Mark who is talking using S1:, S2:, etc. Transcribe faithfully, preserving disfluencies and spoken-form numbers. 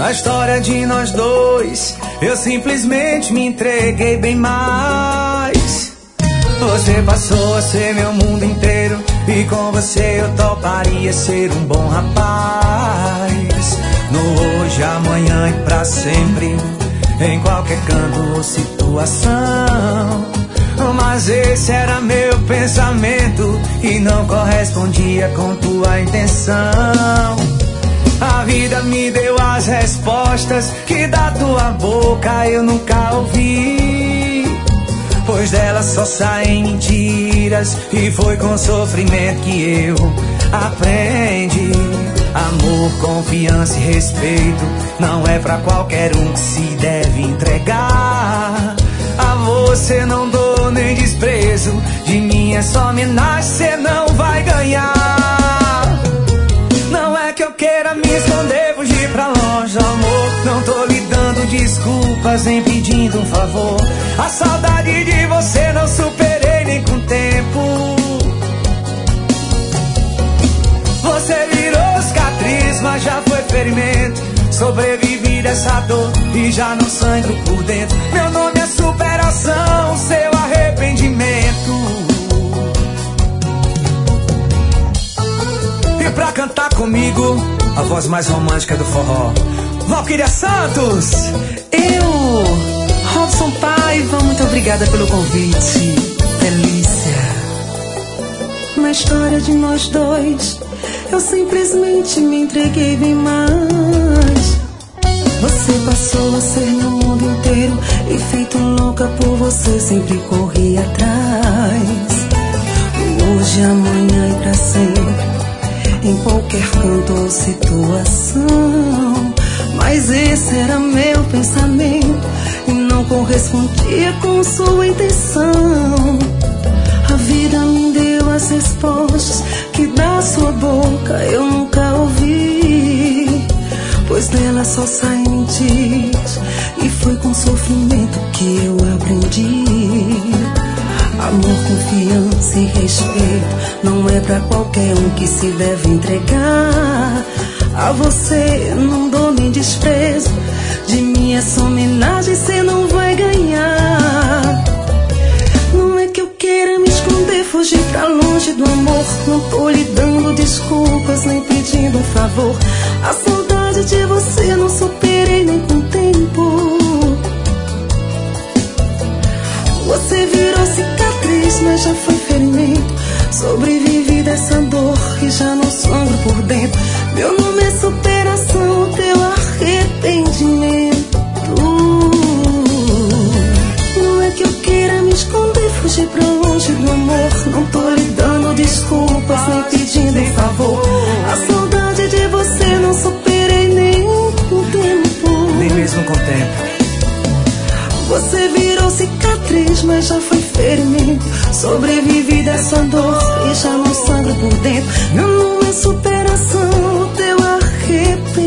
S1: Na história de nós dois, eu simplesmente me entreguei bem mais. Você passou a ser meu mundo inteiro, e com você eu toparia ser um bom rapaz. No hoje, amanhã e pra sempre, em qualquer canto ou situação. Mas esse era meu pensamento e não correspondia com tua intenção. A vida me deu as respostas que da tua boca eu nunca ouvi, pois delas só saem mentiras, e foi com sofrimento que eu aprendi. Amor, confiança e respeito não é pra qualquer um que se deve entregar. A você não dou nem desprezo, de mim é só homenagem, cê não vai ganhar. Não é que eu queira me esconder, fugir pra longe, amor. Não tô lhe dando desculpas, nem pedindo um favor. A saudade de você não superei nem com o tempo. Você virou cicatriz, mas já foi ferimento. Sobrevivi dessa dor e já não sangro por dentro. Meu nome é superação, seu arrependimento. E pra cantar comigo, a voz mais romântica do forró, Valquíria Santos.
S2: Eu, Robson Paiva, muito obrigada pelo convite. Delícia. Na história de nós dois, eu simplesmente me entreguei bem mais. Você passou a ser meu mundo inteiro, e feito louca por você sempre corri atrás. Hoje, amanhã e pra sempre, em qualquer canto ou situação. Mas esse era meu pensamento e não correspondia com sua intenção. A vida me deu as respostas que da sua boca eu nunca ouvi, pois dela só saem mentiras, e foi com sofrimento que eu aprendi. Amor, confiança e respeito não é pra qualquer um que se deve entregar. A você não dou nem desprezo, de mim essa homenagem cê não vai ganhar. Não é que eu queira me esconder, fugir pra longe do amor. Não tô lhe dando desculpas, nem pedindo um favor. A saudade de você não superei nem com o tempo. Você virou cicatriz, mas já foi ferimento. Sobrevivi dessa dor e já não sangro por dentro. Meu nome é superação, teu arrependimento. Não é que eu queira me esconder, fugir pra longe do amor. Não tô lhe dando desculpas, nem pedindo um favor. A saudade de você não superei nem com o tempo.
S1: Nem mesmo com o tempo.
S2: Você virou cicatriz, mas já foi ferimento. Sobrevivi dessa dor e já não sangro por dentro. Meu nome é superação, teu arrependimento.